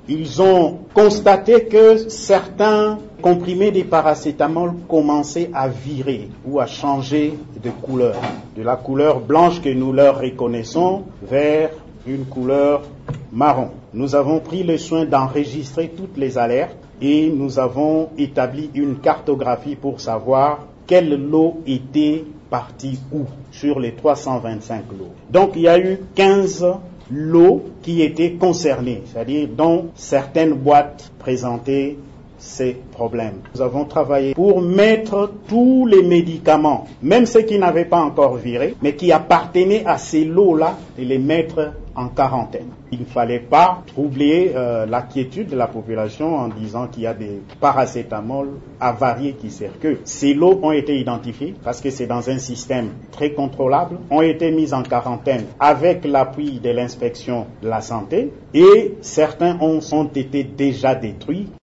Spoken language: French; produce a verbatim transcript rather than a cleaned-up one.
ils ont constaté que certains comprimés de paracétamol commençaient à virer ou à changer de couleur, de la couleur blanche que nous leur reconnaissons vers une couleur marron. Nous avons pris le soin d'enregistrer toutes les alertes et nous avons établi une cartographie pour savoir quel lot était parti où sur les trois cent vingt-cinq lots. Donc il y a eu quinze lots qui étaient concernés, c'est-à-dire dont certaines boîtes présentaient ces problèmes. Nous avons travaillé pour mettre tous les médicaments, même ceux qui n'avaient pas encore viré, mais qui appartenaient à ces lots-là, et les mettre en quarantaine. Il ne fallait pas troubler euh, la quiétude de la population en disant qu'il y a des paracétamol avariés qui circulent. Ces lots ont été identifiés parce que c'est dans un système très contrôlable, ont été mis en quarantaine avec l'appui de l'inspection de la santé et certains ont, ont été déjà détruits.